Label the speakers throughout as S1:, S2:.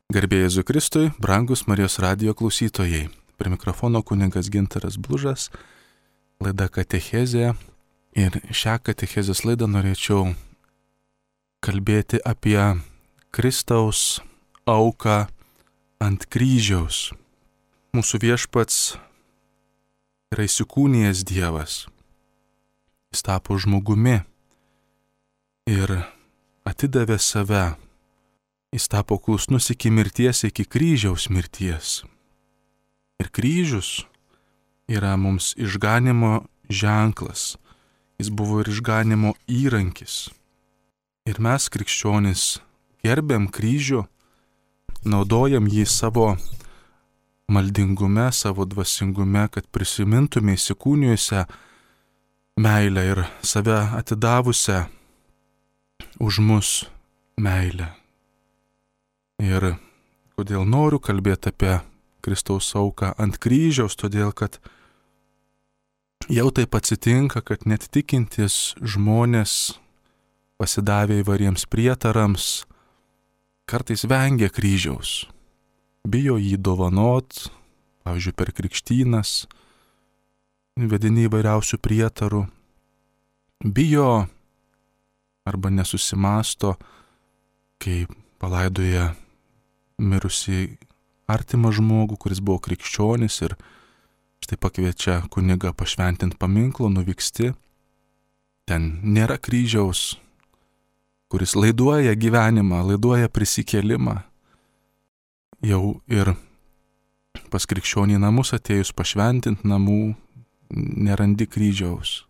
S1: Garbė Jėzui Kristui, brangus Marijos radijo klausytojai. Prie mikrofono kunigas Gintaras Blužas, laida Katechezė. Ir šią katechezės laidą norėčiau kalbėti apie Kristaus auką ant kryžiaus. Mūsų Viešpats yra įsikūnijęs Dievas. Jis tapo žmogumi ir atidavė save. Jis tapo klusnus iki mirties, iki kryžiaus mirties. Ir kryžius yra mums išganimo ženklas. Jis buvo ir išganimo įrankis. Ir mes, krikščionys, gerbiam kryžių, naudojam jį savo maldingume, savo dvasingume, kad prisimintume įsikūnijusią meilę ir save atidavusią už mus meilę. Ir kodėl noriu kalbėti apie Kristaus auką ant kryžiaus, todėl kad jau taip atsitinka, kad net tikintys žmonės pasidavę įvariems prietarams kartais vengia kryžiaus, bijo jį dovanot, pavyzdžiui, per krikštynas, vedini įvairiausių prietarų, bijo arba nesusimąsto, kai palaidoja mirusį artimą žmogų, kuris buvo krikščionis ir štai pakviečia kunigą pašventinti paminklo, nuvyksti. Ten nėra kryžiaus, kuris laiduoja gyvenimą, laiduoja prisikėlimą. Jau ir pas krikščionį namus atėjus pašventinti namų nerandi kryžiaus.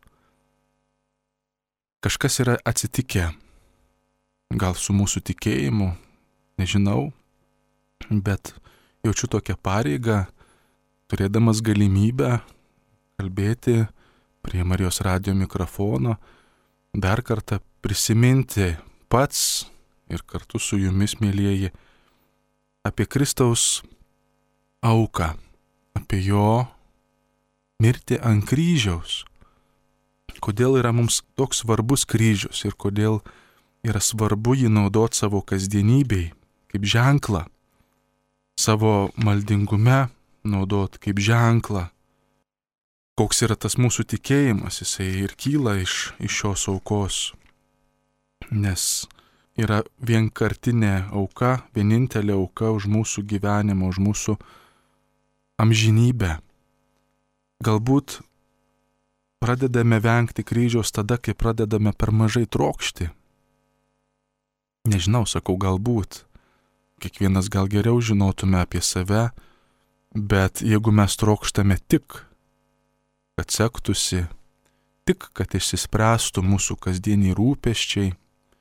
S1: Kažkas yra atsitikę, gal su mūsų tikėjimu, nežinau, bet jaučiu tokią pareigą, turėdamas galimybę kalbėti prie Marijos radijo mikrofono, dar kartą prisiminti pats ir kartu su jumis, mielieji, apie Kristaus auką, apie jo mirtį ant kryžiaus. Kodėl yra mums toks svarbus kryžius ir kodėl yra svarbu jį naudoti savo kasdienybei, kaip ženklą, savo maldingume naudot kaip ženklą. Koks yra tas mūsų tikėjimas, jisai ir kyla iš šios aukos, nes yra vienkartinė auka, vienintelė auka už mūsų gyvenimą, už mūsų amžinybę. Galbūt pradedame vengti kryžiaus tada, kai pradedame per mažai trokšti. Nežinau, sakau galbūt. Kiekvienas gal geriau žinotume apie save, bet jeigu mes trokštame tik, kad sektųsi, tik, kad išsispręstų mūsų kasdieniai rūpesčiai,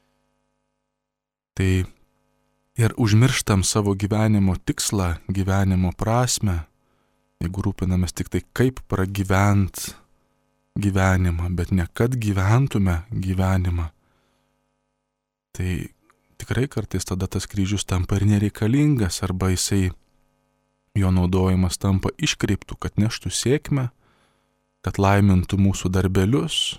S1: tai ir užmirštam savo gyvenimo tikslą, gyvenimo prasmę, jeigu rūpinamės tik tai, kaip pragyvent gyvenimą, bet ne kad gyventume gyvenimą, tai tikrai kartais tada tas kryžius tampa ir nereikalingas, arba jisai, jo naudojimas tampa iškreiptų, kad neštų sėkmę, kad laimintų mūsų darbelius.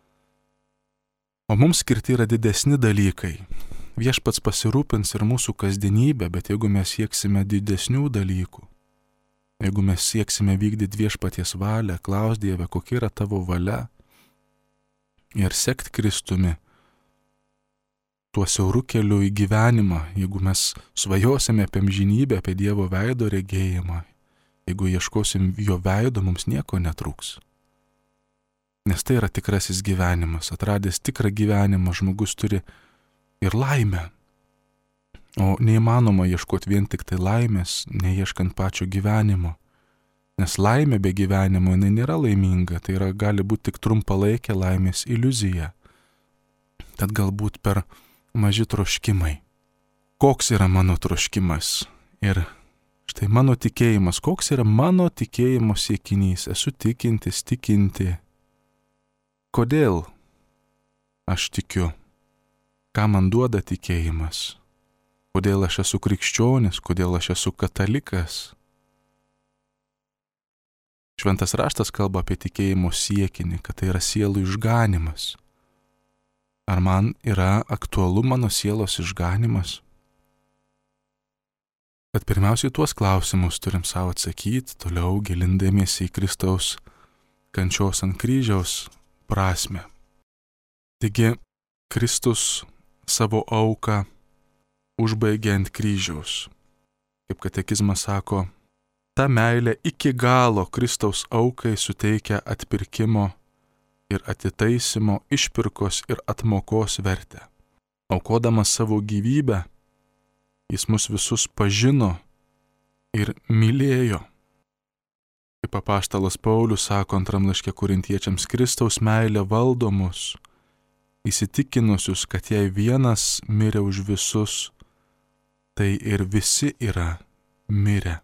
S1: O mums skirti yra didesni dalykai. Viešpats pasirūpins ir mūsų kasdienybę, bet jeigu mes sieksime didesnių dalykų, jeigu mes sieksime vykdyti viešpaties valią, klaus Dieve, kokia yra tavo valia, ir sekti Kristumi, tuo siauru keliu į gyvenimą, jeigu mes svajosime apie amžinybę, apie Dievo veido regėjimą, jeigu ieškosim jo veido, mums nieko netrūks. Nes tai yra tikrasis gyvenimas. Atradęs tikrą gyvenimą, žmogus turi ir laimę. O neįmanoma ieškoti vien tik tai laimės, neieškant pačio gyvenimo. Nes laimė be gyvenimo, jinai nėra laiminga, tai yra gali būti tik trumpalaikė laimės iliuzija. Tad galbūt per maži troškimai. Koks yra mano troškimas? Ir štai mano tikėjimas. Koks yra mano tikėjimo siekinys? Esu tikintis, tikinti. Kodėl aš tikiu? Ką man duoda tikėjimas? Kodėl aš esu krikščionis? Kodėl aš esu katalikas? Šventas raštas kalba apie tikėjimo siekinį, kad tai yra sielų išganimas. Ar man yra aktualu mano sielos išganimas? Bet pirmiausiai tuos klausimus turim savo atsakyti, toliau gilindamiesi į Kristaus kančios ant kryžiaus prasme. Taigi, Kristus savo auką užbaigė ant kryžiaus. Kaip katekizmas sako, ta meilė iki galo Kristaus aukai suteikia atpirkimo ir atitaisimo, išpirkos ir atmokos vertę. Aukodamas savo gyvybę, jis mus visus pažino ir mylėjo. Kaip apaštalas Paulius sako antram laiške Korintiečiams, Kristaus meilė valdo mus, įsitikinusius, kad jei vienas mirė už visus, tai ir visi yra mirę.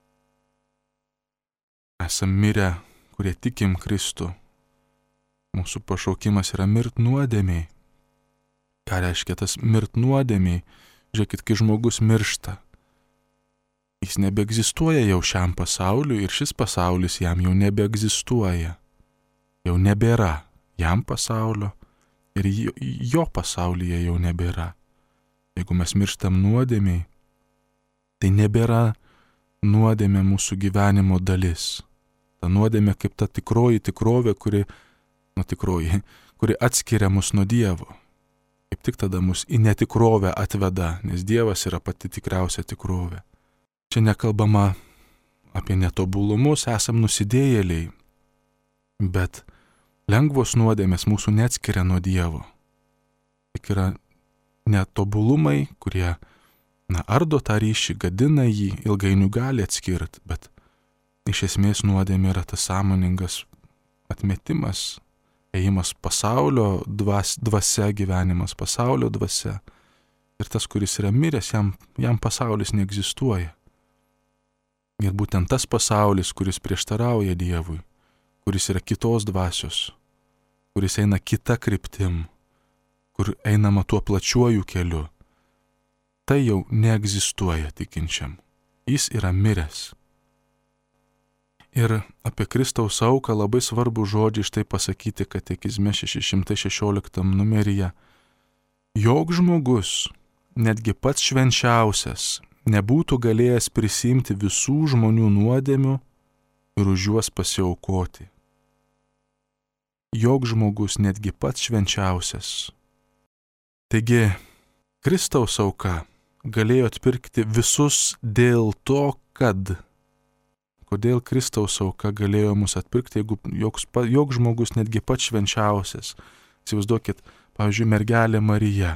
S1: Esam mirę, kurie tikim Kristų. Mūsų pašaukimas yra mirt nuodėmiai. Ką reiškia tas mirt nuodėmiai? Žiūrėkit, kai žmogus miršta, jis nebeegzistuoja jau šiam pasauliu ir šis pasaulis jam jau nebeegzistuoja. Jau nebėra jam pasaulio ir jo pasaulyje jau nebėra. Jeigu mes mirštam nuodėmiai, tai nebėra nuodėmė mūsų gyvenimo dalis. Ta nuodėmė kaip ta tikroji tikrovė, kuri atskiria mus nuo Dievo. Kaip tik tada mus į netikrovę atveda, nes Dievas yra pati tikriausia tikrovė. Čia nekalbama apie netobulumus, esam nusidėjėliai, bet lengvos nuodėmės mūsų neatskiria nuo Dievo. Tik yra netobulumai, kurie ardo tą ryšį, gadina jį, ilgainiui gali atskirti, bet iš esmės nuodėmė yra tas sąmoningas atmetimas, ėjimas pasaulio dvasia, gyvenimas pasaulio dvasia. Ir tas, kuris yra miręs, jam pasaulis neegzistuoja. Ir būtent tas pasaulis, kuris prieštarauja Dievui, kuris yra kitos dvasios, kuris eina kita kryptim, kur einama tuo plačiuoju keliu, tai jau neegzistuoja tikinčiam. Jis yra miręs. Ir apie Kristaus auką labai svarbu žodžiai štai pasakyti katekizme 616 numeryje. Jok žmogus, netgi pats švenčiausias, nebūtų galėjęs prisimti visų žmonių nuodėmių ir už juos pasiaukoti. Jok žmogus, netgi pats švenčiausias. Taigi, Kristaus auka galėjo atpirkti visus dėl to, kad. Kodėl Kristaus auka galėjo mus atpirkti, jeigu joks žmogus, netgi pats švenčiausias. Įsivaizduokit, pavyzdžiui, mergelė Marija.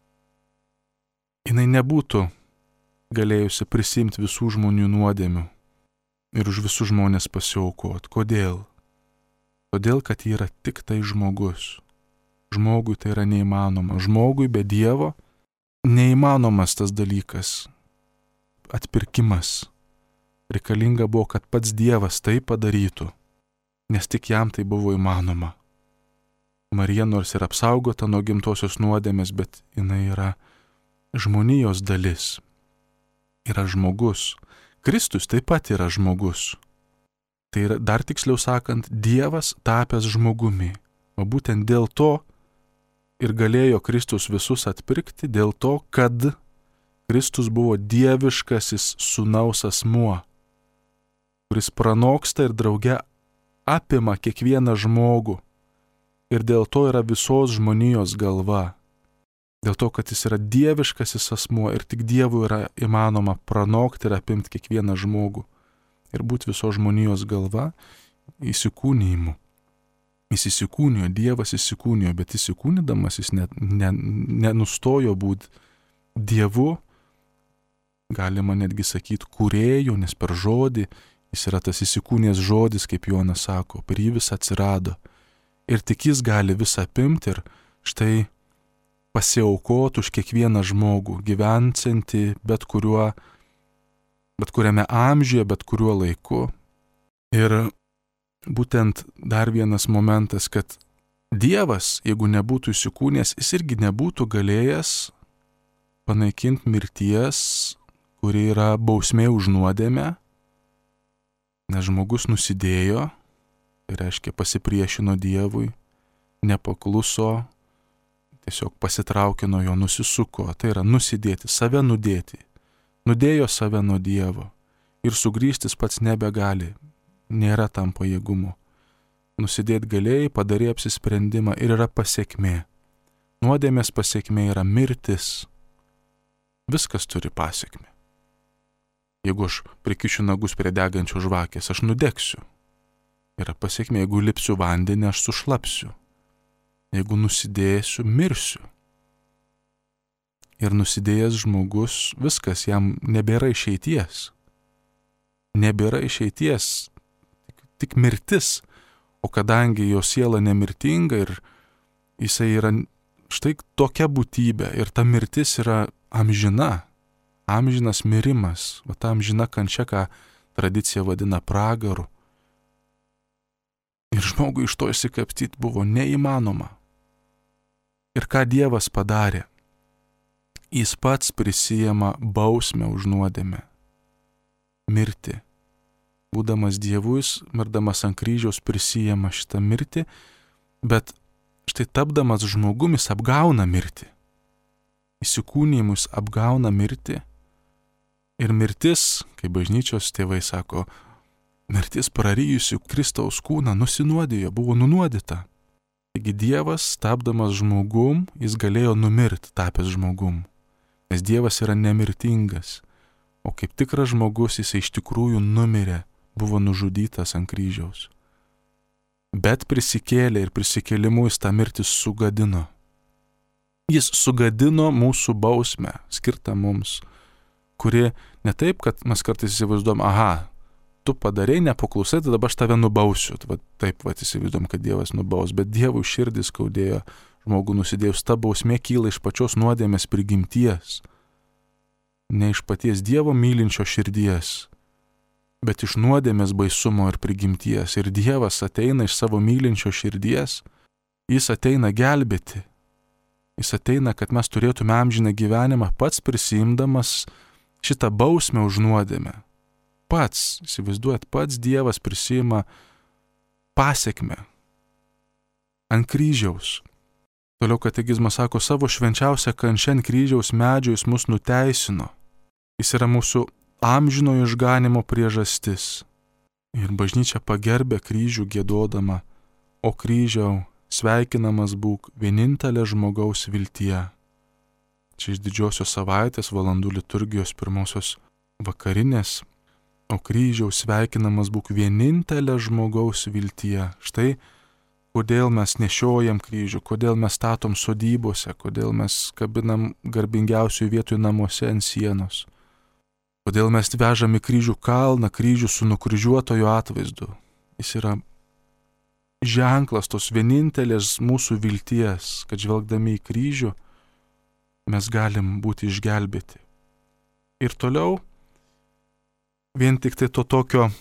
S1: Jinai nebūtų galėjusi prisimti visų žmonių nuodėmių ir už visus žmonės pasiaukoti. Kodėl? Todėl, kad ji yra tik tai žmogus. Žmogui tai yra neįmanoma. Žmogui be Dievo neįmanomas tas dalykas. Atpirkimas. Reikalinga buvo, kad pats Dievas tai padarytų, nes tik jam tai buvo įmanoma. Marija nors ir apsaugota nuo gimtosios nuodėmės, bet jinai yra žmonijos dalis. Yra žmogus. Kristus taip pat yra žmogus. Tai yra, dar tiksliau sakant, Dievas tapęs žmogumi. O būtent dėl to ir galėjo Kristus visus atpirkti, dėl to, kad Kristus buvo dieviškasis sūnaus asmuo, kuris pranoksta ir drauge apima kiekvieną žmogų ir dėl to yra visos žmonijos galva. Dėl to, kad jis yra dieviškasis asmuo ir tik Dievui yra įmanoma pranokti ir apimti kiekvieną žmogų ir būti visos žmonijos galva įsikūnijimu. Jis įsikūnijo, Dievas įsikūnijo, bet įsikūnydamas jis nenustojo būti Dievu, galima netgi sakyti kūrėju, nes per žodį jis yra tas įsikūnijęs žodis, kaip Jonas sako, per jį vis atsirado. Ir tik jis gali visą apimti ir štai pasiaukoti už kiekvieną žmogų, gyvensiantį bet kuriame amžiuje, bet kuriuo laiku. Ir būtent dar vienas momentas, kad Dievas, jeigu nebūtų įsikūnijęs, jis irgi nebūtų galėjęs panaikinti mirties, kuri yra bausmė už nuodėmę, nes žmogus nusidėjo, tai reiškia pasipriešino Dievui, nepakluso, tiesiog pasitraukė nuo jo, nusisuko, tai yra nusidėti, save nudėti. nudėjo save nuo Dievo ir sugrįžtis pats nebegali, nėra tam pajėgumo. Nusidėt galėjai, padarė apsisprendimą ir yra pasiekmė. Nuodėmės pasiekmė yra mirtis. Viskas turi pasiekmę. Jeigu aš prikišiu nagus prie degančios žvakės, aš nudegsiu. Yra pasiekmė, jeigu lipsiu vandenį, aš sušlapsiu. Jeigu nusidėsiu, mirsiu. Ir nusidėjęs žmogus, viskas, jam nebėra išeities. Nebėra išeities, tik mirtis. O kadangi jo siela nemirtinga ir jisai yra štai tokia būtybė ir ta mirtis yra amžina, amžinas mirimas, o ta amžina kančia, ką tradicija vadina pragaru. Ir žmogui iš to išsikapstyti buvo neįmanoma. Ir ką Dievas padarė? Jis pats prisijema bausmę už nuodėmę. Mirti. Būdamas Dievu, jis, mirdamas ant kryžiaus, prisijema šitą mirtį, bet štai tapdamas žmogumis apgauna mirtį. Įsikūnijimus apgauna mirtį. Ir mirtis, kaip bažnyčios tėvai sako, mirtis prarijusi Kristaus kūną nusinuodijo, buvo nunuodyta. Taigi Dievas, tapdamas žmogum, jis galėjo numirti, tapęs žmogum. Nes Dievas yra nemirtingas, o kaip tikras žmogus jis iš tikrųjų numirė, buvo nužudytas ant kryžiaus. Bet prisikėlė ir prisikėlimu jis tą mirtį sugadino. Jis sugadino mūsų bausmę, skirtą mums, kuri ne taip, kad mes kartais įsivaizduom, aha, tu padarei, nepaklusai, tai dabar aš tave nubausiu. Taip įsivaizduom, kad Dievas nubaus, bet Dievui širdį skaudėjo žmogų nusidėjus. Ta bausmė kyla iš pačios nuodėmės prigimties, ne iš paties Dievo mylinčio širdies, bet iš nuodėmės baisumo ir prigimties. Ir Dievas ateina iš savo mylinčio širdies, jis ateina gelbėti. Jis ateina, kad mes turėtume amžiną gyvenimą, pats prisiimdamas šitą bausmę už nuodėmę. Pats, įsivaizduojat, pats Dievas prisiima pasiekmę ant kryžiaus. Toliau katekizmas sako, savo švenčiausią kančią ant kryžiaus medžio jis mus nuteisino. Jis yra mūsų amžinojo išganimo priežastis. Ir bažnyčia pagerbė kryžių giedodama, o kryžiau, sveikinamas būk vienintelė žmogaus viltyje. Čia iš didžiosios savaitės valandų liturgijos pirmosios vakarinės, o kryžiau sveikinamas būk vienintelė žmogaus viltyje. Štai kodėl mes nešiojam kryžių, kodėl mes statom sodybose, kodėl mes kabinam garbingiausių vietų namuose ant sienos. Kodėl mes vežam į kryžių kalną, kryžių su nukryžiuotojo atvaizdu. Jis yra ženklas tos vienintelės mūsų vilties, kad žvelgdami į kryžių mes galim būti išgelbėti. Ir toliau vien tik tai to tokio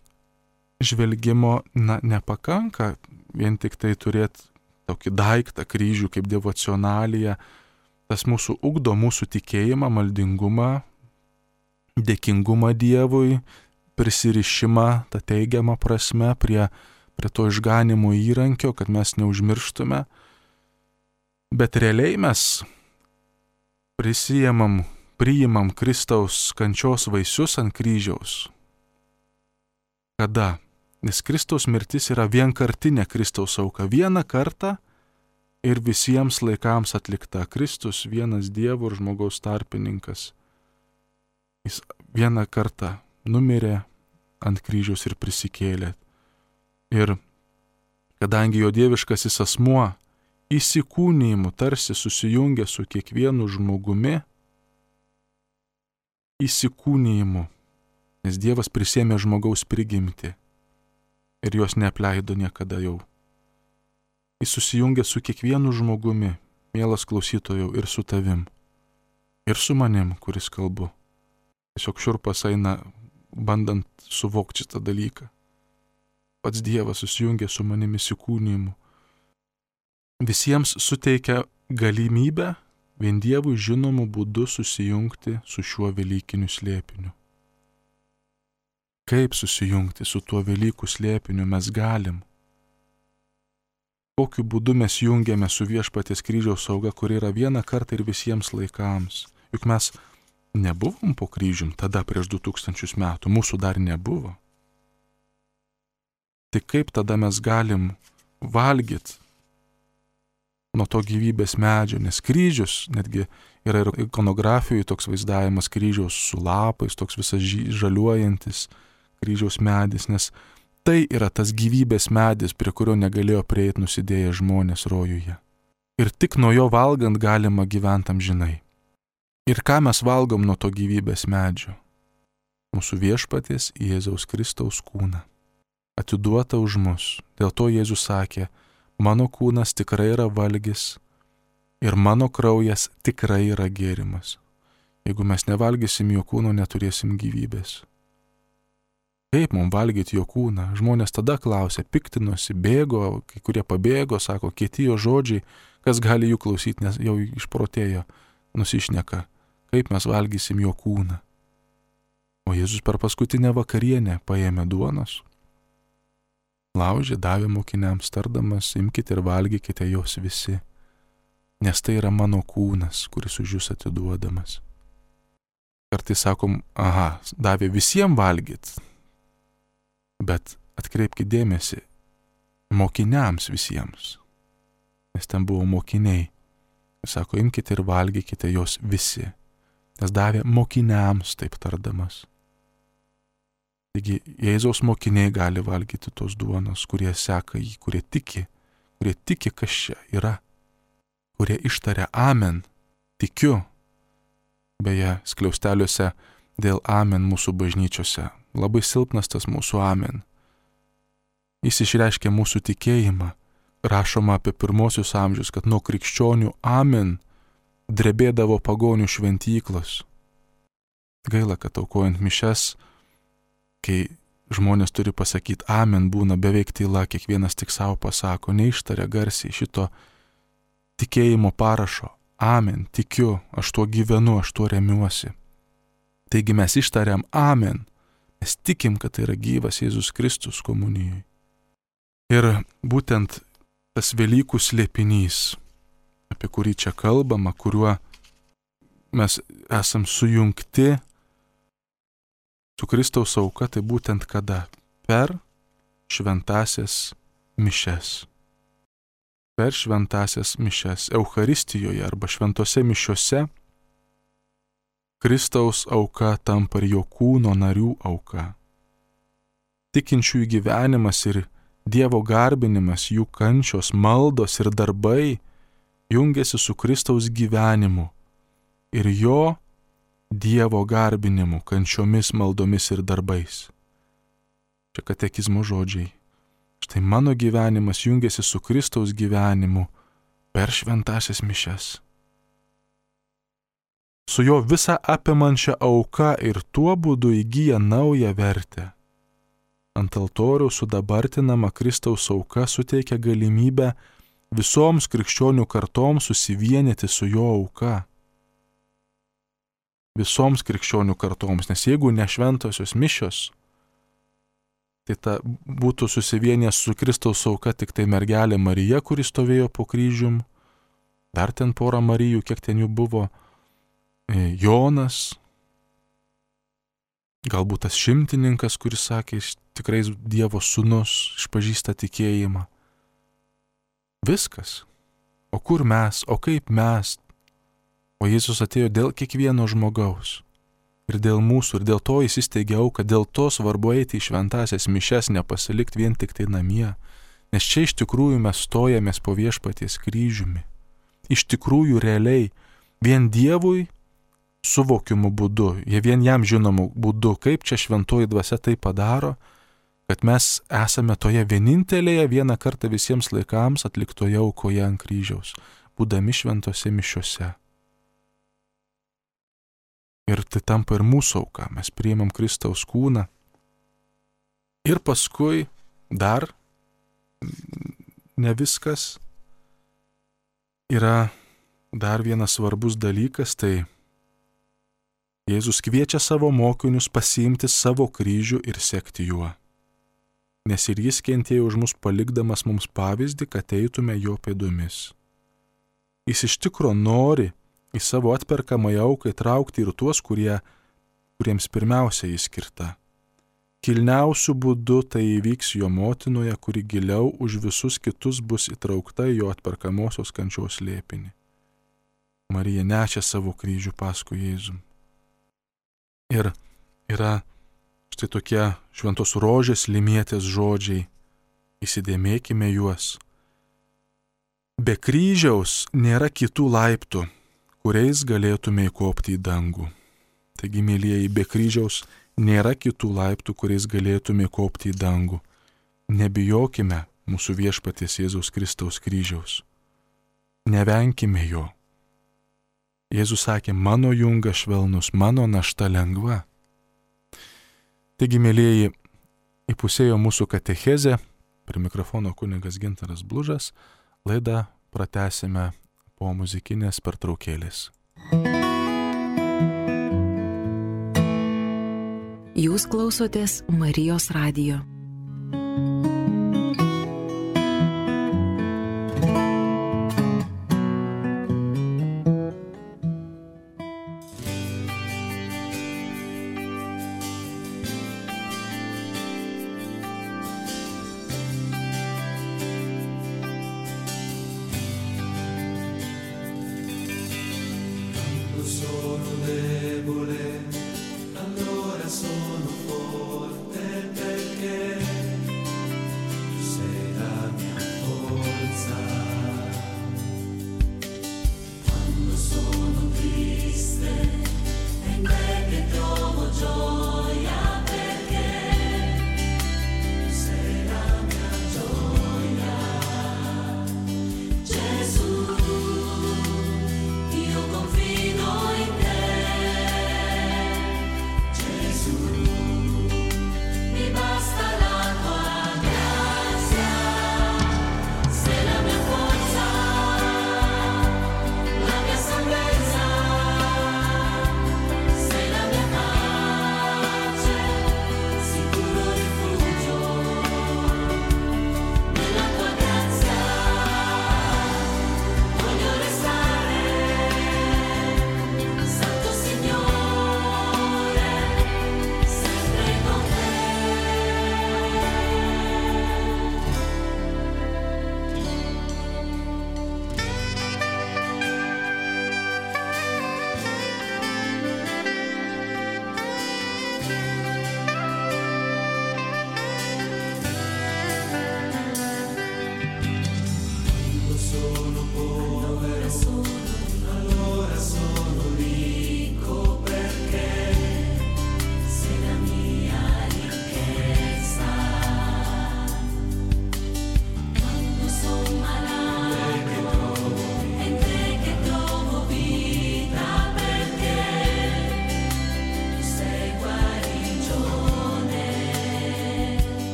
S1: žvelgimo nepakanka, vien tik tai turėti tokį daiktą kryžių kaip devocionaliją. Tas mūsų ugdo mūsų tikėjimą, maldingumą, dėkingumą Dievui, prisirišimą tą teigiamą prasme prie to išganimo įrankio, kad mes neužmirštume. Bet realiai mes priimam Kristaus kančios vaisius ant kryžiaus. Kada? Nes Kristaus mirtis yra vienkartinė Kristaus auka. Vieną kartą ir visiems laikams atlikta. Kristus vienas Dievo ir žmogaus tarpininkas. Jis vieną kartą numirė ant kryžiaus ir prisikėlė. Ir kadangi jo dieviškasis asmuo įsikūnijimu tarsi susijungia su kiekvienu žmogumi, įsikūnijimu, nes Dievas prisėmė žmogaus prigimtį ir jos neapleido niekada jau. Jis susijungia su kiekvienu žmogumi, mielas klausytojau, ir su tavim, ir su manim, kuris kalbu. Tiesiog šiurpas eina, bandant suvokti šitą dalyką. Pats Dievas susijungia su manimi įsikūnijimu. Visiems suteikia galimybę vien Dievui žinomų būdų susijungti su šiuo velykiniu slėpiniu. Kaip susijungti su tuo Velykų slėpiniu mes galim? Kokiu būdu mes jungiame su viešpaties kryžiaus auka, kuri yra vieną kartą ir visiems laikams? Juk mes nebuvom po kryžium tada prieš 2000 metų, mūsų dar nebuvo. Tai kaip tada mes galim valgyti nuo to gyvybės medžio, nes kryžius, netgi yra ir ikonografijoje toks vaizdavimas kryžiaus su lapais, toks visas žaliuojantis kryžiaus medis, nes tai yra tas gyvybės medis, prie kurio negalėjo prieiti nusidėję žmonės rojuje. Ir tik nuo jo valgant galima gyventi amžinai. Ir ką mes valgom nuo to gyvybės medžio? Mūsų viešpaties Jėzaus Kristaus kūną. Atiduota už mus. Dėl to Jėzus sakė, mano kūnas tikrai yra valgis ir mano kraujas tikrai yra gėrimas. Jeigu mes nevalgysim jo kūno, neturėsim gyvybės. Kaip mums valgyti jo kūną? Žmonės tada klausė, piktinosi, bėgo, kai kurie pabėgo, sako, kieti jo žodžiai, kas gali jų klausyti, nes jau išprotėjo, nusišneka, kaip mes valgysim jo kūną. O Jėzus per paskutinę vakarienę paėmė duonos, laužė, davė mokiniams tardamas, imkite ir valgykite jos visi, nes tai yra mano kūnas, kuris už jūs atiduodamas. Kartais sakom, davė visiems valgyti, bet atkreipkite dėmesį, mokiniams visiems, nes ten buvo mokiniai. Sako, imkite ir valgykite jos visi, nes davė mokiniams taip tardamas. Taigi, Jėzaus mokiniai gali valgyti tos duonos, kurie seka jį, kurie tiki, kas čia yra, kurie ištaria amen, tikiu. Beje, skliausteliuose dėl amen mūsų bažnyčiose labai silpnas tas mūsų amen. Jis išreiškia mūsų tikėjimą. Rašoma apie pirmosius amžius, kad nuo krikščionių amen drebėdavo pagonių šventyklos. Gaila, kad aukojant mišes, kai žmonės turi pasakyti amen, būna beveik tyla, kiekvienas tik savo pasako, neištaria garsiai šito tikėjimo parašo. Amen, tikiu, aš tuo gyvenu, aš tuo remiuosi. Taigi mes ištariam amen, mes tikim, kad tai yra gyvas Jėzus Kristus komunijoje. Ir būtent tas Velykų slėpinys, apie kurį čia kalbama, kuriuo mes esam sujungti su Kristaus auka, tai būtent kada? Per šventąsias mišes. Per šventąsias mišes. Eucharistijoje arba šventose mišiose Kristaus auka tampa ir jo kūno narių auka. Tikinčiųjų gyvenimas ir Dievo garbinimas, jų kančios, maldos ir darbai jungiasi su Kristaus gyvenimu ir jo Dievo garbinimu, kančiomis, maldomis ir darbais. Čia katekizmo žodžiai. Štai mano gyvenimas jungiasi su Kristaus gyvenimu per šventąsias mišes. Su jo visą apimančia auka ir tuo būdu įgyja naują vertę. Ant altoriaus sudabartinama Kristaus auka suteikia galimybę visoms krikščionių kartoms susivienyti su jo auka. Visoms krikščionių kartoms, nes jeigu ne šventosios mišios, tai ta būtų susivienęs su Kristaus auka tik tai mergelė Marija, kuri stovėjo po kryžium, dar ten porą Marijų, kiek ten jų buvo, Jonas, galbūt tas šimtininkas, kuris sakė, tikrai Dievo sūnus, išpažįsta tikėjimą. Viskas. O kur mes, o kaip mes? O Jėzus atėjo dėl kiekvieno žmogaus. Ir dėl mūsų, ir dėl to jis įsteigė auką, dėl to svarbu eiti į šventąsias mišes, nepasilikti vien tik tai namie. Nes čia iš tikrųjų mes stojamės po viešpaties kryžiumi. Iš tikrųjų realiai vien Dievui suvokimu būdu, vien jam žinomu būdu, kaip čia šventoji dvasia tai padaro, kad mes esame toje vienintelėje vieną kartą visiems laikams atliktoje aukoje ant kryžiaus, būdami šventose mišiose. Ir tai tampa ir mūsų auka, mes priimam Kristaus kūną. Ir paskui dar ne viskas. Yra dar vienas svarbus dalykas, tai Jėzus kviečia savo mokinius pasiimti savo kryžių ir sekti juo. Nes ir jis kentėjo už mus palikdamas mums pavyzdį, kad eitume jo pėdomis. Jis iš tikro nori į savo atperkamąją auką įtraukti ir tuos, kuriems pirmiausia jis skirta. Kilniausiu būdu tai įvyks jo motinoje, kuri giliau už visus kitus bus įtraukta į jo atperkamosios kančios slėpinį. Marija nešė savo kryžių paskui Jėzų. Ir yra štai tokie šventos rožės Limietės žodžiai, įsidėmėkime juos. Be kryžiaus nėra kitų laiptų, kuriais galėtume įkopti į dangų. Taigi, mėlyjeji, be kryžiaus nėra kitų laiptų, kuriais galėtume įkopti į dangų. Nebijokime mūsų viešpaties Jėzaus Kristaus kryžiaus. Nevenkime jo. Jėzus sakė, mano jungas švelnus, mano našta lengva. Taigi, mėlyjeji, įpusėjo mūsų katechezė, prie mikrofono kunigas Gintaras Blužas, laidą pratęsime po muzikinės pertraukėlės.
S2: Jūs klausotės Marijos radijo.
S3: Allora sono forte perché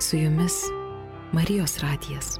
S2: Su jumis Marijos radijas.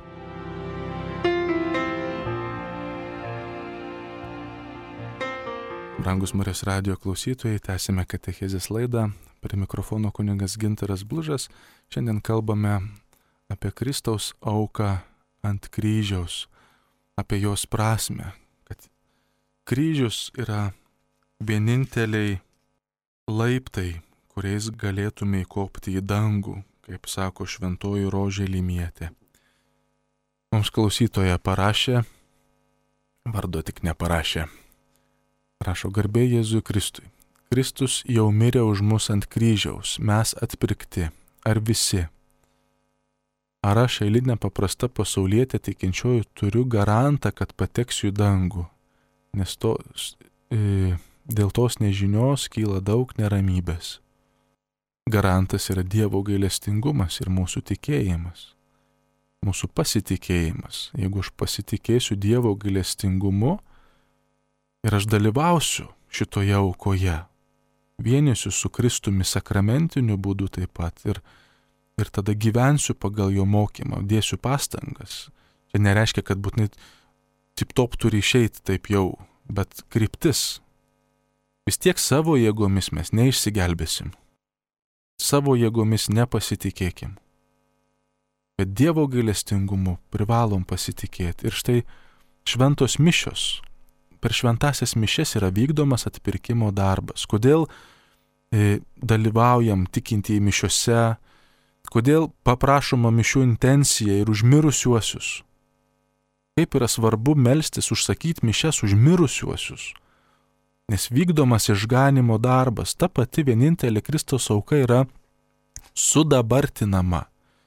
S1: Brangus Marijos radijo klausytojai, tęsime katechezės laidą. Prie mikrofono kunigas Gintaras Blužas. Šiandien kalbame apie Kristaus auką ant kryžiaus, apie jos prasmę, kad kryžius yra vieninteliai laiptai, kuriais galėtume įkopti į dangų, kaip sako šventoji Rožė Limietė. Mums klausytoja parašė, vardo tik neparašė. Rašo: garbė Jėzui Kristui. Kristus jau mirė už mus ant kryžiaus, mes atpirkti. Ar visi? Ar aš, eilinė paprasta pasaulietė tikinčioji, turiu garantą, kad pateksiu į dangų? Nes dėl tos nežinios kyla daug neramybės. Garantas yra Dievo gailestingumas ir mūsų tikėjimas. Mūsų pasitikėjimas. Jeigu aš pasitikėsiu Dievo gailestingumu, ir aš dalyvausiu šitoje aukoje, vienysiu su Kristumi sakramentiniu būdu taip pat ir tada gyvensiu pagal jo mokymą, dėsiu pastangas. Tai nereiškia, kad būtinai tip-top turi išeiti taip jau, bet kryptis. Vis tiek savo jėgomis mes neišsigelbėsim. Savo jėgomis nepasitikėkim. Bet Dievo gailestingumu privalom pasitikėti. Ir štai šventos mišios. Per šventasias mišes yra vykdomas atpirkimo darbas. Kodėl dalyvaujam tikintieji mišiose, kodėl paprašoma mišių intencija ir už mirusiuosius. Kaip yra svarbu melstis, užsakyti mišes už mirusiuosius. Nes vykdomas išganimo darbas, ta pati vienintelė Kristaus auka yra sudabartinama.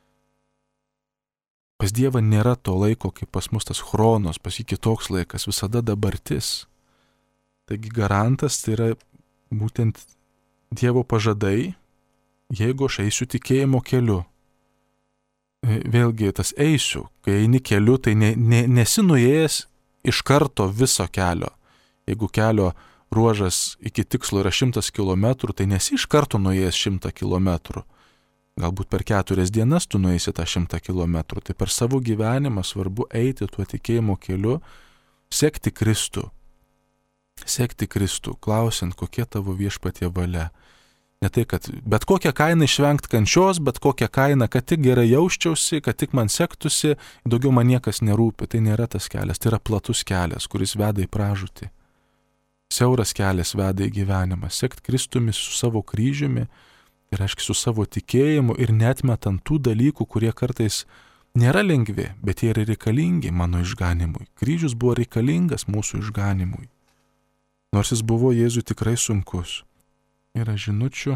S1: Pas Dievą nėra to laiko, kaip pas mus tas chronos, pas jį kitoks laikas, visada dabartis. Taigi garantas tai yra būtent Dievo pažadai, jeigu aš eisiu tikėjimo keliu. Vėlgi tas eisiu, kai eini keliu, tai nesi nuėjęs iš karto viso kelio. Jeigu kelio ruožas iki tikslo yra 100 km, tai nesi iš karto nuėjęs 100 km. Galbūt per 4 dienas tu nueisi tą 100 km. Tai per savo gyvenimą svarbu eiti tuo tikėjimo keliu, sekti Kristų. Sekti Kristų, klausiant, kokia tavo viešpatie valia. Ne tai, kad bet kokią kainą išvengti kančios, bet kokią kainą, kad tik gerai jausčiausi, kad tik man sektųsi, daugiau man niekas nerūpi. Tai nėra tas kelias, tai yra platus kelias, kuris veda į pražūtį. Siauras kelias veda į gyvenimą. Sekti Kristumi su savo kryžiumi, ir aiškiai su savo tikėjimu ir netmetant tų dalykų, kurie kartais nėra lengvi, bet jie yra reikalingi mano išganimui. Kryžius buvo reikalingas mūsų išganimui. Nors jis buvo Jėzui tikrai sunkus. Yra žinučių.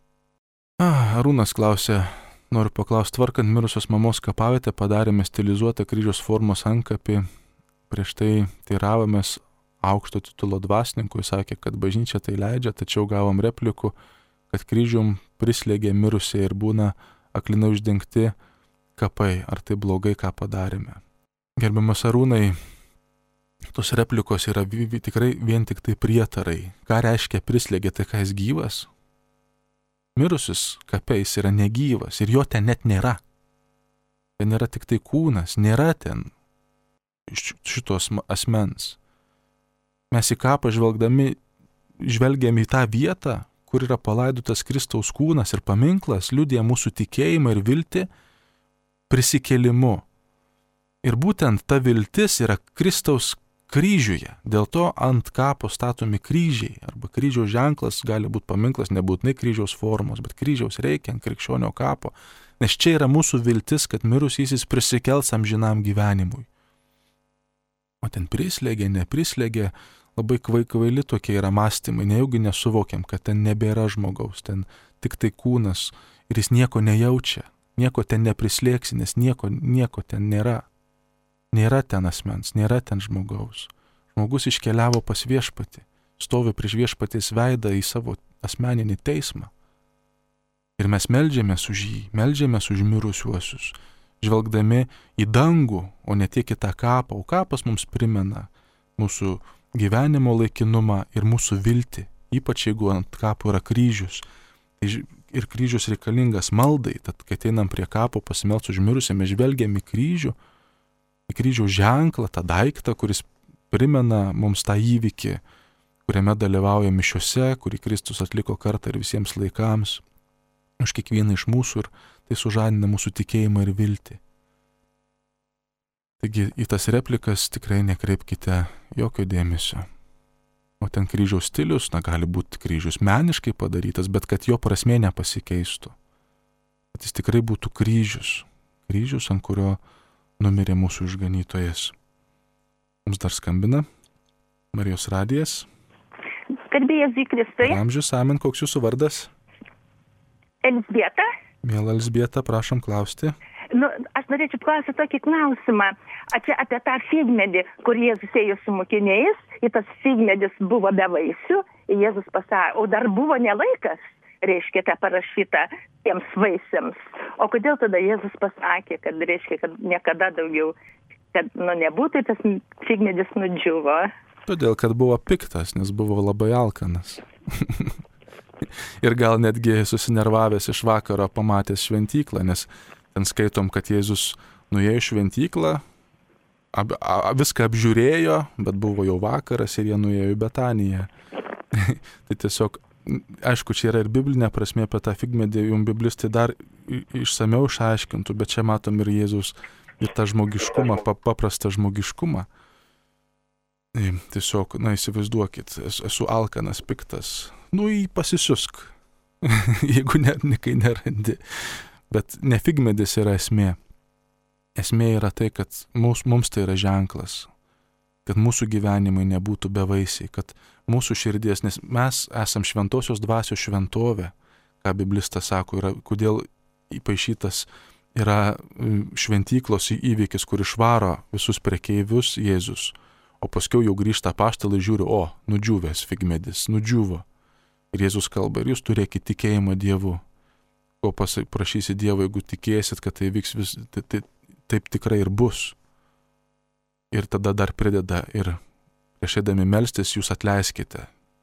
S1: Arūnas klausė, noriu paklausti, tvarkant mirusios mamos kapavietę padarėme stilizuotą kryžiaus formos antkapį. Prieš tai teiravomės aukšto titulo dvasininkui, sakė, kad bažnyčia tai leidžia, tačiau gavom replikų, kad kryžium prislėgė mirusiai ir būna aklinai uždengti kapai. Ar tai blogai, ką padarėme? Gerbiamas Arūnai, tos replikos yra tikrai vien tik tai prietarai. Ką reiškia prislėgė, tai ką jis gyvas? Mirusis kape jis yra negyvas ir jo ten net nėra. Ten yra tik tai kūnas, nėra ten šitos asmens. Mes į kapą žvelgiam į tą vietą, kur yra palaidotas Kristaus kūnas ir paminklas, liudija mūsų tikėjimą ir viltį prisikėlimu. Ir būtent ta viltis yra Kristaus kryžiuje. Dėl to ant kapo statomi kryžiai, arba kryžiaus ženklas gali būti paminklas, nebūtinai kryžiaus formos, bet kryžiaus reikia ant krikščionio kapo. Nes čia yra mūsų viltis, kad mirusysis prisikels amžinam gyvenimui. O ten prislėgė, neprislėgė, labai kvaili tokie yra mąstymai, nejaugi nesuvokiam, kad ten nebėra žmogaus, ten tik tai kūnas ir jis nieko nejaučia, nieko ten neprislėgsi, nes nieko ten nėra. Nėra ten asmens, nėra ten žmogaus. Žmogus iškeliavo pas viešpatį, stovi prieš viešpatės veidą į savo asmeninį teismą. Ir mes meldžiamės už jį, meldžiamės už mirusiuosius, žvelgdami į dangų, o ne tiek į tą kapą. O kapas mums primena mūsų gyvenimo laikinumą ir mūsų viltį, ypač jeigu ant kapo yra kryžius. Tai ir kryžius reikalingas maldai. Tad, kai einam prie kapo pasimelsti už mirusį, mes žvelgiam į kryžiaus ženklą, tą daiktą, kuris primena mums tą įvykį, kuriame dalyvauja mišiose, kurį Kristus atliko kartą ir visiems laikams, už kiekvieną iš mūsų, ir tai sužadina mūsų tikėjimą ir viltį. Taigi į tas replikas tikrai nekreipkite jokio dėmesio. O ten kryžiaus stilius, gali būti kryžius meniškai padarytas, bet kad jo prasmė nepasikeistų. Kad jis tikrai būtų kryžius, ant kurio numirė mūsų išganytojas. Mums dar skambina Marijos radijas.
S3: Garbė Jėzui Kristui.
S1: Amžius, amen, koks jūsų vardas?
S3: Elzbieta.
S1: Miela Elzbieta, prašom klausti.
S3: Aš norėčiau klausyti tokį klausimą. Čia apie tą figmedį, kur Jėzus ėjo su mokiniais, ir tas figmedis buvo be vaisių, ir Jėzus pasakė, o dar buvo nelaikas, reiškia, tą parašyta tiems vaisiams. O kodėl tada Jėzus pasakė, kad reiškia, kad niekada daugiau, kad nebūtų, tas figmedis nudžiuvo?
S1: Todėl, kad buvo piktas, nes buvo labai alkanas. Ir gal netgi susinervavęs iš vakaro pamatęs šventyklą, nes ten skaitom, kad Jėzus nuėjo į šventyklą, viską apžiūrėjo, bet buvo jau vakaras ir jie nuėjo į Betaniją. Tai tiesiog, aišku, čia yra ir biblinė prasmė apie tą figmedį, jums biblistai dar išsamiau išaiškintų, bet čia matom ir Jėzus, ir tą žmogiškumą, paprastą žmogiškumą. Tiesiog, įsivaizduokit, esu alkanas, piktas, pasisiusk, jeigu kai nerandi. Bet ne figmedis yra esmė. Esmė yra tai, kad mums tai yra ženklas, kad mūsų gyvenimai nebūtų bevaisiai, kad mūsų širdies, nes mes esam šventosios dvasios šventovė, ką biblistas sako, yra, kodėl įpaišytas yra šventyklos įvykis, kur išvaro visus prekeivius Jėzus, o paskiau jau grįžta apaštalai, žiūri, nudžiūvęs figmedis, nudžiūvo. Ir Jėzus kalba, ir jūs turėkite tikėjimą Dievu. Ko prašysi Dievo, jeigu tikėsit, kad tai vyks taip tikrai ir bus. Ir tada dar prideda, ir prieš eidami melstis jūs atleiskite,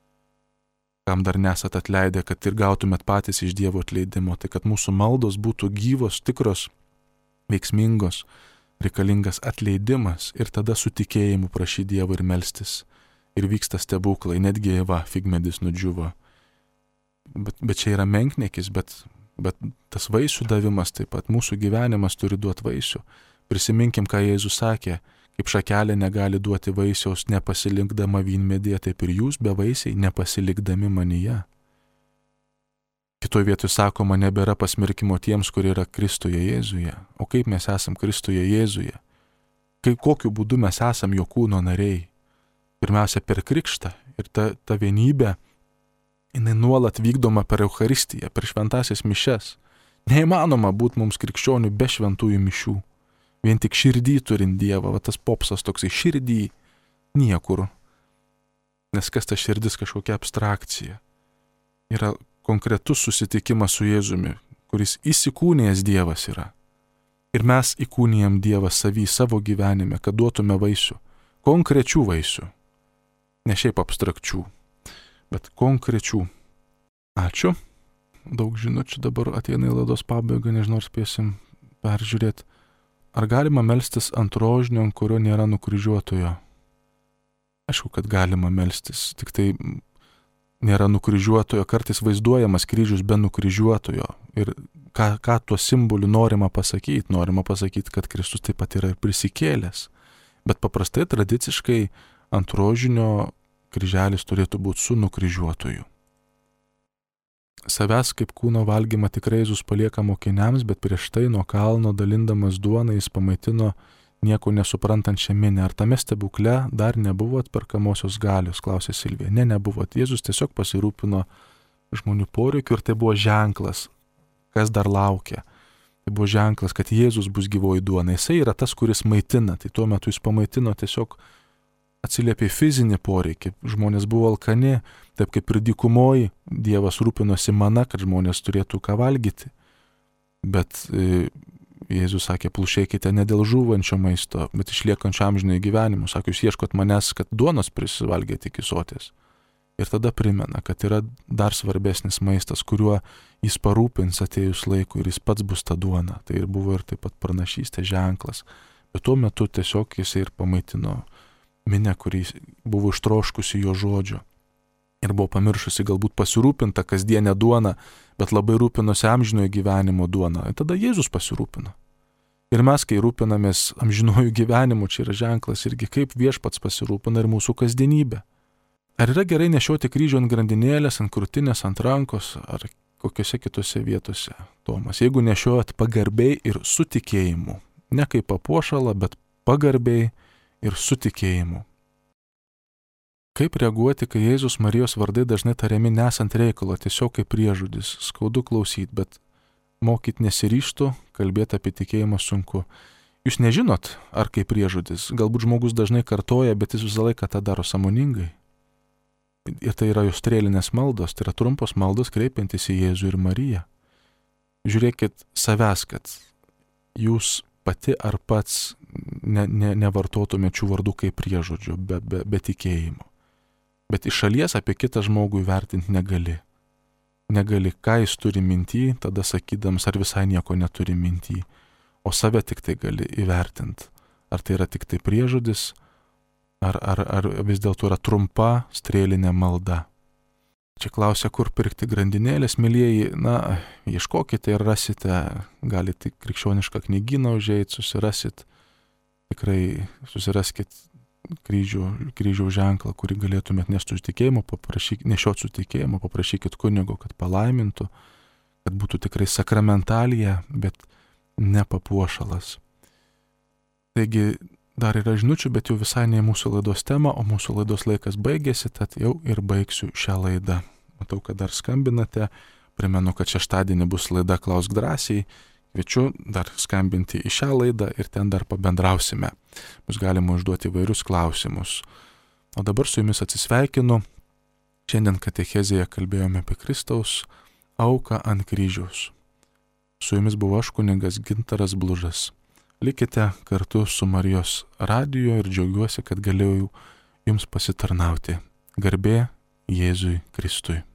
S1: kam dar nesat atleidę, kad ir gautumėt patys iš Dievo atleidimo. Tai kad mūsų maldos būtų gyvos, tikros, veiksmingos, reikalingas atleidimas ir tada su tikėjimu prašyti Dievo ir melstis. Ir vyksta stebuklai, netgi figmedis nudžiuvo. Bet čia yra menkniekis, bet tas vaisių davimas taip pat, mūsų gyvenimas turi duoti vaisių. Prisiminkim, ką Jėzus sakė, kaip šakelė negali duoti vaisiaus nepasilinkdama vynmedyje, taip ir jūs be vaisiai nepasilikdami manyje. Kitoje vietoje sakoma, nebėra pasmerkimo tiems, kurie yra Kristuje Jėzuje. O kaip mes esam Kristuje Jėzuje? Kokiu būdu mes esam jo kūno nariai? Pirmiausia, per krikštą. Ir ta vienybė, jinai nuolat vykdoma per Eucharistiją, per šventąsias mišias. Neįmanoma būti mums krikščionių be šventųjų mišių. Vien tik širdį turint Dievą, tas popsas toksai širdį, niekur. Nes kas ta širdis, kažkokia abstrakcija. Yra konkretus susitikimas su Jėzumi, kuris įsikūnijęs Dievas yra. Ir mes įkūnijam Dievą savo gyvenime, kad duotume vaisių, konkrečių vaisių. Ne šiaip abstrakčių, bet konkrečių. Ačiū. Daug žinučių dabar ateina į laidos pabaigą, nežinau, ar spėsim peržiūrėti. Ar galima melstis ant rožinio, ant kurio nėra nukryžiuotojo? Aišku, kad galima melstis, tik tai nėra nukryžiuotojo, kartais vaizduojamas kryžius be nukryžiuotojo. Ir ką tuo simboliu norima pasakyti? Norima pasakyti, kad Kristus taip pat yra ir prisikėlęs. Bet paprastai tradiciškai ant rožinio kryželis turėtų būti su nukryžiuotoju. Savęs kaip kūno valgymą tikrai Jėzus palieka mokiniams, bet prieš tai nuo kalno dalindamas duoną jis pamaitino nieko nesuprantančią minią. Ar tame stebukle dar nebuvo atperkamosios galios, klausė Silvija. Nebuvo. Jėzus tiesiog pasirūpino žmonių poreikiu ir tai buvo ženklas, kas dar laukia. Tai buvo ženklas, kad Jėzus bus gyvoji duona. Jisai yra tas, kuris maitina. Tai tuo metu jis pamaitino tiesiog atsiliepė fizinį poreikį. Žmonės buvo alkani, taip kaip ir dykumoji, Dievas rūpinosi mana, kad žmonės turėtų ką valgyti. Bet Jėzus sakė, plušėkite ne dėl žūvančio maisto, bet išliekančio amžinai gyvenimo. Sako, jūs ieškot manęs, kad duonos prisivalgėte iki soties. Ir tada primena, kad yra dar svarbesnis maistas, kuriuo jis parūpins atėjus laikui ir jis pats bus ta duona. Tai ir buvo ir taip pat pranašystės ženklas. Bet tuo metu tiesiog jis ir pamaitino minę, kuri buvo ištroškusi jo žodžio. Ir buvo pamiršusi galbūt pasirūpinta kasdienę duoną, bet labai rūpinosi amžinojo gyvenimo duoną. Ir tada Jėzus pasirūpino. Ir mes, kai rūpinamės amžinojų gyvenimu, čia yra ženklas irgi, kaip viešpats pasirūpina ir mūsų kasdienybė. Ar yra gerai nešioti kryžių ant grandinėlės, ant krūtinės, ant rankos ar kokiose kitose vietose? Tomas, jeigu nešiojat pagarbiai ir su tikėjimu, ne kaip papuošalą, bet pagarbiai ir su tikėjimu. Kaip reaguoti, kai Jėzus Marijos vardai dažnai tariami nesant reikalo, tiesiog kaip priežodis, skaudu klausyti, bet mokyt nesiryžtų, kalbėti apie tikėjimą sunku. Jūs nežinot, ar kaip priežodis, galbūt žmogus dažnai kartoja, bet jis visą laiką tą daro sąmoningai. Ir tai yra jo strėlinės maldos, tai yra trumpos maldos kreipiantis į Jėzų ir Mariją. Žiūrėkit savęs, kad jūs pati ar pats nevartotumėte šių vardų kaip priežodžių, be tikėjimo. Bet iš šalies apie kitą žmogų įvertinti negali. Negali, ką jis turi minty, tada sakydams, ar visai nieko neturi minty. O save tik tai gali įvertinti. Ar tai yra tik tai priežodis, ar vis dėlto yra trumpa strėlinė malda. Čia klausia, kur pirkti grandinėlės, mylieji, ieškokite ir rasite, galite krikščionišką knygyną užeiti, susirasit, tikrai susiraskit kryžiaus ženklą, kurį galėtumėt nešti su tikėjimu, nešiot su tikėjimu, paprašykit kunigo, kad palaimintų, kad būtų tikrai sakramentalija, bet ne papuošalas. Taigi, dar yra žinučių, bet jau visai ne mūsų laidos tema, o mūsų laidos laikas baigėsi, tad jau ir baigsiu šią laidą. Matau, kad dar skambinate, primenu, kad šeštadienį bus laida Klausk drąsiai, kviečiu dar skambinti į šią laidą ir ten dar pabendrausime. Bus galima užduoti įvairius klausimus. O dabar su jumis atsisveikinu. Šiandien katechezėje kalbėjome apie Kristaus auką ant kryžiaus. Su jumis buvo aš, kunigas Gintaras Blužas. Likite kartu su Marijos radiju ir džiaugiuosi, kad galėjau jums pasitarnauti. Garbė Jėzui Kristui.